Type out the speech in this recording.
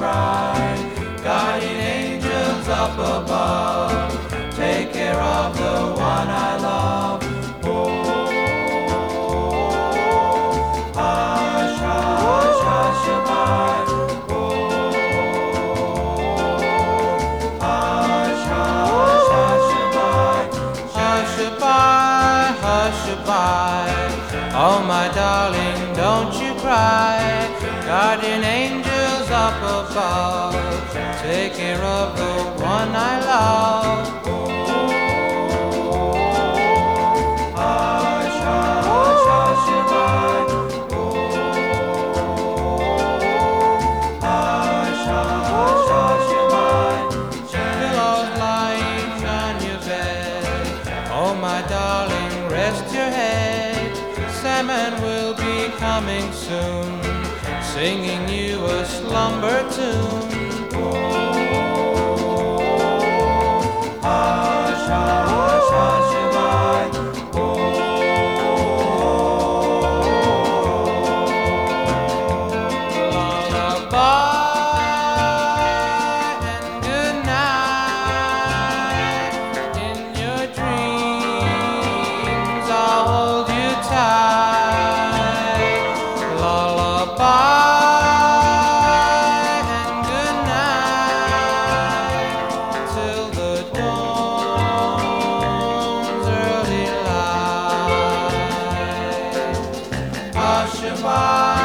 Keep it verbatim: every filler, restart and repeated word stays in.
cry. Guardian angels up above, take care of the one I love. Oh, hush, hush, hush-a-bye. Oh, hush, hush, hush-a-bye. Hush-a-bye, hush-a-bye. Oh, my darling, don't you cry. Guardian angels up above, take care of the one I love. Oh, hush, hush, hush-a-bye. Oh, hush, hush, hush-a-bye. Pillows lying on your bed, oh, my darling, rest your head. Salmon will be coming soon, singing you a slumber tune. Oh, hush, hush, hush-a-bye. Oh, lullaby and good night. In your dreams I'll hold you tight. Lullaby and good night till the dawn's early light. Hush-a-bye.